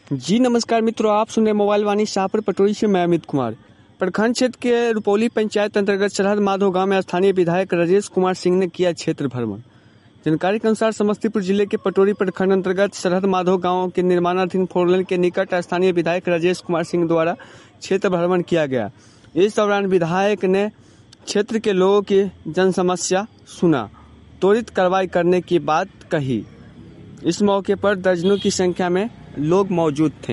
जी नमस्कार मित्रों, आप सुन रहे मोबाइल वाणी शाहपुर पटोरी से। मैं अमित कुमार। प्रखंड क्षेत्र के रुपौली पंचायत अंतर्गत सरहद माधो गांव में स्थानीय विधायक राजेश कुमार सिंह ने किया क्षेत्र भ्रमण। जानकारी के अनुसार समस्तीपुर जिले के पटोरी प्रखंड अंतर्गत सरहद माधो गांव के निर्माणाधीन 4 लेन के निकट स्थानीय विधायक राजेश कुमार सिंह द्वारा क्षेत्र भ्रमण किया गया। इस दौरान विधायक ने क्षेत्र के लोगों की जन समस्या सुना, त्वरित कार्रवाई करने की बात कही। इस मौके पर दर्जनों की संख्या में लोग मौजूद थे।